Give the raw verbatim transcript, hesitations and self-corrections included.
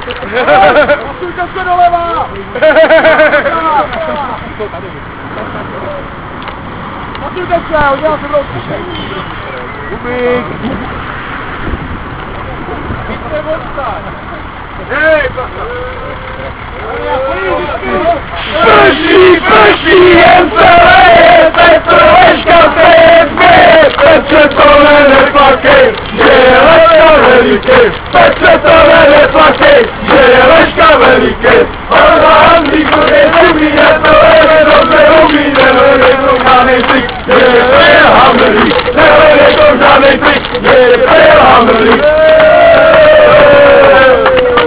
Posujte se doleva! Posujte se, udělám se roučíček. Kubík! Více odstaň! Hej, prší, prší, jen se